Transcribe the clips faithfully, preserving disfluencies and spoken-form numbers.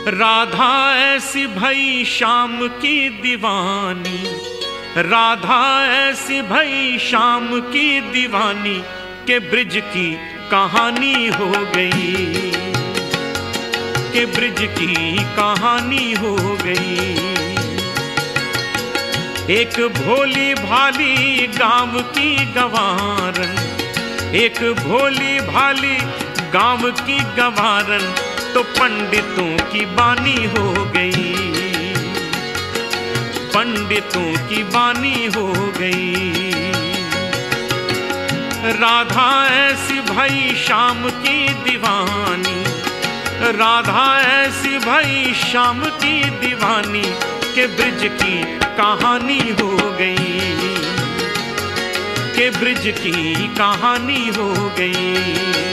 राधा ऐसी भई श्याम की दीवानी, राधा ऐसी भई श्याम की दीवानी के ब्रिज की कहानी हो गई, के ब्रिज की कहानी हो गई। एक भोली भाली गांव की गंवारन, एक भोली भाली गांव की गंवारन तो पंडितों की बानी हो गई, पंडितों की बानी हो गई। राधा ऐसी भई श्याम की दीवानी, राधा ऐसी भई श्याम की दीवानी के ब्रिज की कहानी हो गई, के ब्रिज की कहानी हो गई।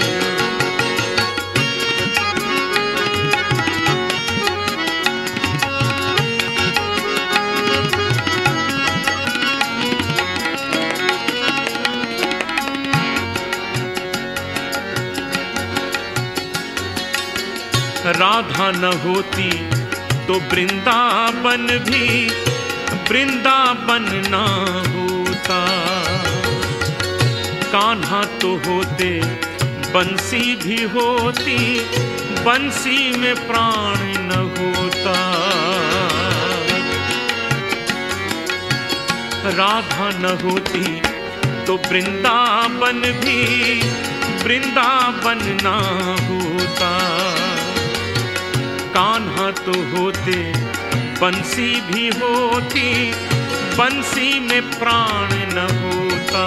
राधा न होती तो वृंदावन भी वृंदावन ना होता, कान्हा तो होते बंसी भी होती, बंसी में प्राण न होता। राधा न होती तो वृंदावन भी वृंदावन ना होता, कान्हा तो होते बंसी भी होती, बंसी में प्राण न होता।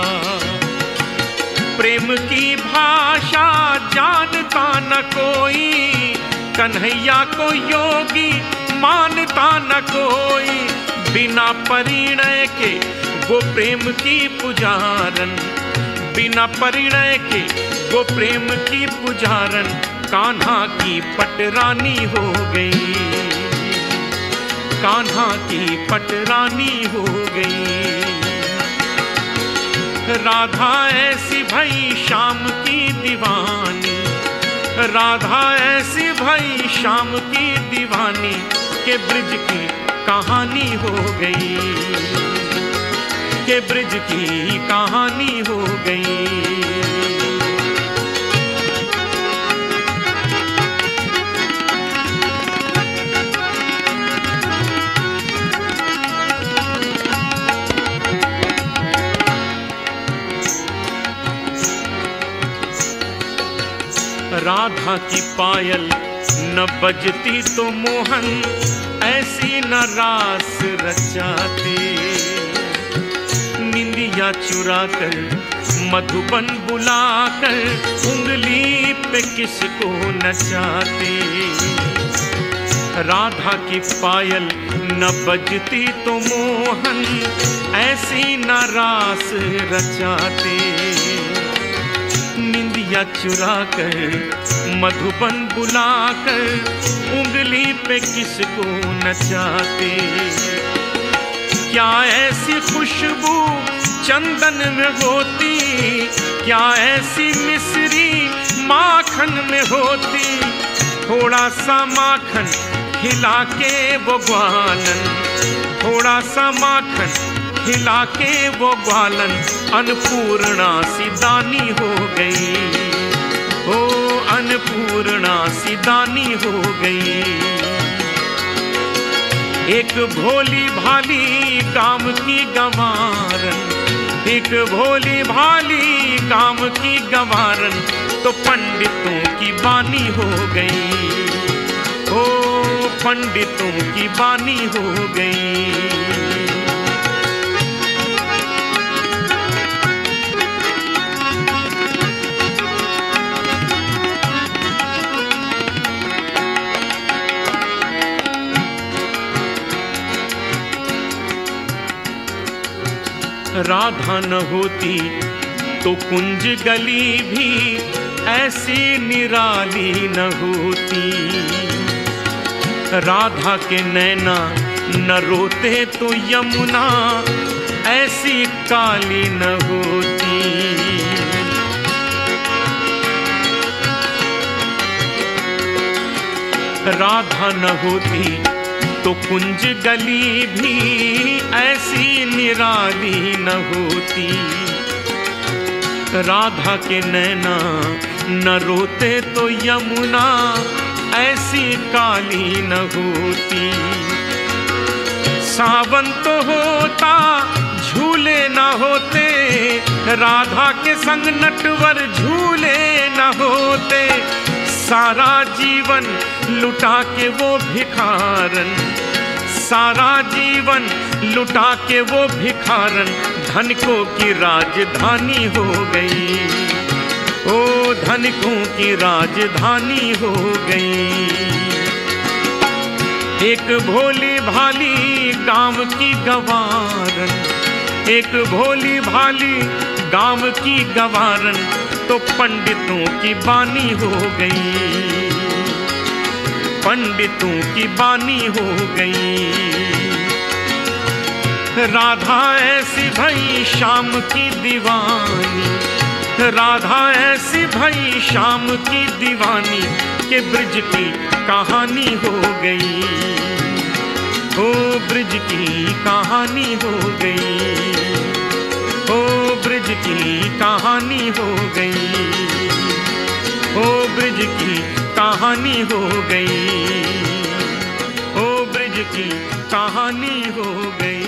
प्रेम की भाषा जानता न कोई, कन्हैया को योगी मानता न कोई, बिना परिणय के वो प्रेम की पुजारन, बिना परिणय के वो प्रेम की पुजारन कान्हा की पटरानी हो गई, कान्हा की पटरानी हो गई। राधा ऐसी भई श्याम की दीवानी, राधा ऐसी भई श्याम की दीवानी के ब्रिज की कहानी हो गई, के ब्रिज की कहानी हो गई। राधा की पायल न बजती तो मोहन ऐसी न रास रचाते, निंदिया चुरा कर मधुबन बुलाकर उंगली पे किसको नचाते। राधा की पायल न बजती तो मोहन ऐसी न रास रचाते, निंदिया चुरा कर मधुबन बुलाकर उंगली पे किसको नचाते। क्या ऐसी खुशबू चंदन में होती, क्या ऐसी मिश्री माखन में होती, थोड़ा सा माखन खिला के वो ग्वालन, थोड़ा सा माखन खिला के वो ग्वालन अन्नपूर्णा सी दानी हो गई, ओ अन्नपूर्णा सी दानी हो गई। एक भोली भाली गांव की गंवारन, एक भोली भाली गांव की गंवारन तो पंडितों की बानी हो गई, ओ पंडितों की बानी हो गई। राधा न होती तो कुंज गली भी ऐसी निराली न होती, राधा के नैना न रोते तो यमुना ऐसी काली न होती। राधा न होती तो कुंज गली भी ऐसी निराली न होती। राधा के नैना न रोते तो यमुना ऐसी काली न होती। सावन तो होता झूले न होते, राधा के संग नटवर झूले न होते। सारा जीवन लुटा के वो भिखारन, सारा जीवन लुटा के वो भिखारन धनिकों की राजधानी हो गई। ओ धनिकों की राजधानी हो गई। एक भोली भाली गांव की गवारन, एक भोली भाली गांव की गवारन तो पंडितों की बानी हो गई, पंडितों की बानी हो गई। राधा ऐसी भई शाम की दीवानी, राधा ऐसी भई शाम की दीवानी के ब्रिज की कहानी हो गई। ओ ब्रिज की कहानी हो गई, ओ ब्रिज की कहानी हो गई, ओ ब्रिज की कहानी हो गई, ओ ब्रिज की कहानी हो गई।